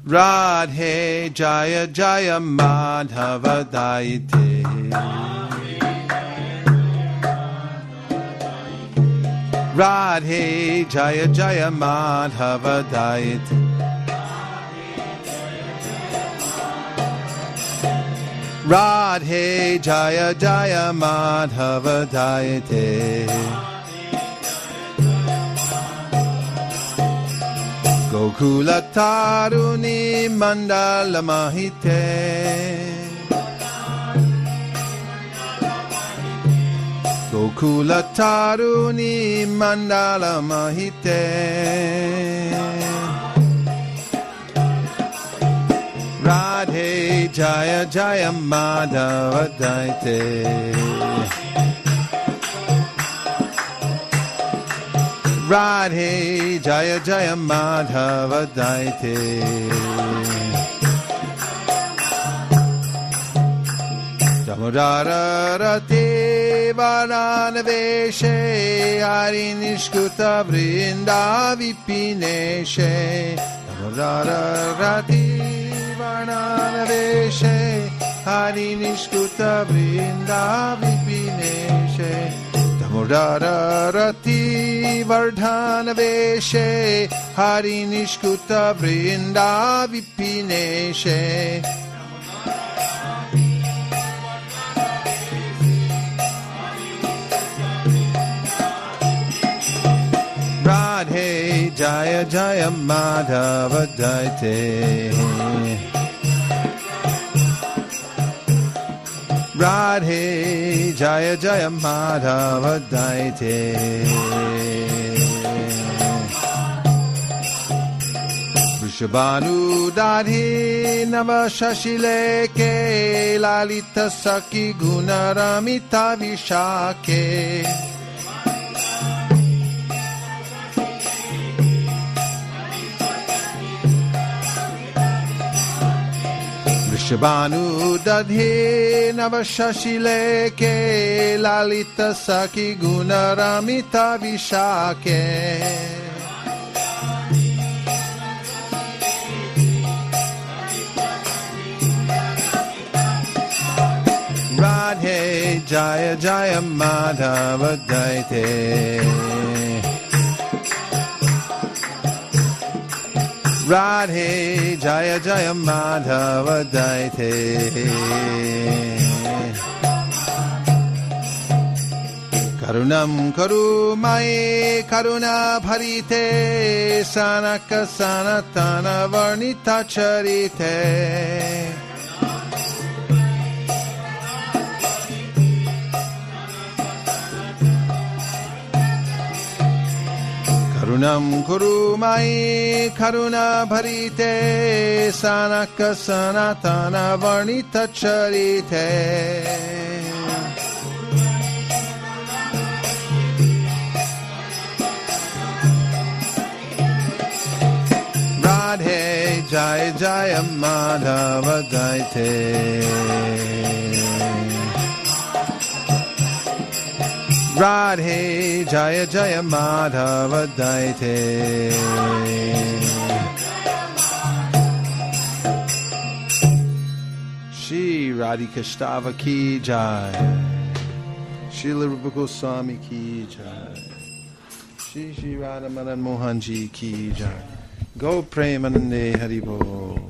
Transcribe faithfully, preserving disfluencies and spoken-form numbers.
Radhe Jaya Jaya Madhava Daite. Radhe Jaya Jaya Madhava Daite. Radhe Jaya Jaya Madhava Daite. Gokula Taruni Mandala Mahite. Gokula Taruni Mandala Mahite. Radhe Jaya Jaya Madhava Daite. Radhe Jaya Jaya Madhava Daite. Damodara Rate Varanaveshe Hari Nishkuta Vrinda Vipineshe. Damodara Rate Varanaveshe Hari Nishkuta Vrinda Vipineshe. Damodara Rati Vardhanaveshe Hari Nishkuta Vrinda Vipineshe. Radhe Jaya Jaya Madhava Daite. Radhe Jaya Jaya Madhava Daite. Vrishabhanu Dadhi Nava Shashileke Lalita Saki Gunaramita Vishake. Vrishabhanu Dadhi Navashashileke Lalita Saki Gunaramita Vishake. Radhe Jaya Jaya Madhava Daite. Radhe Jaya Jaya Madhava Daite. Karunam Karumai Karuna Bharite Sanaka Sanatana Varnita Charite. Karunam Kurumai Karuna Bharite Sanaka Sanatana Varnita Charite. Radhe Jaya Jaya Madhava Daite. Radhe Jaya Jaya Madhava Daite. Shri Radhika Shtava Ki Jai. Srila Rupa Goswami Ki Jai. Shri Shri Radha Madan Mohan Ji Ki Jai. Go Premanande Haribol.